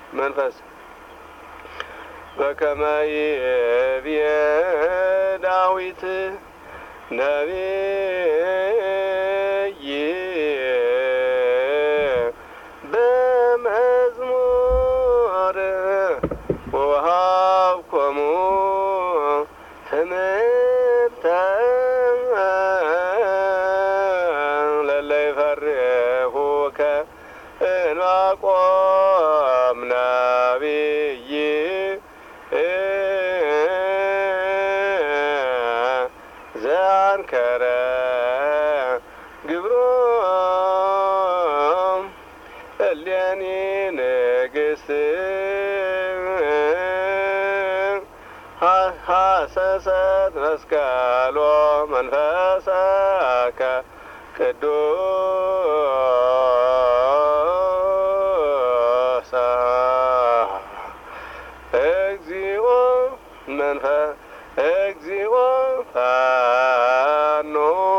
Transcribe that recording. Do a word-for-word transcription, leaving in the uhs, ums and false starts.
መንፈስ በከመ ይቤ ዳዊት ነቢይ በመዝሙር ወሀብኮሙ ትምህርተ ለእለ ይፈርሁከ ዕንባቆም ነቢይ ዘአንከረ ግብሮ እሌኒ ንግሥት ሐሰሰት መስቀሎ መንፈሰከ ቅዱስ እግዚኦ መንፈስ እግዚኦ ፈኖ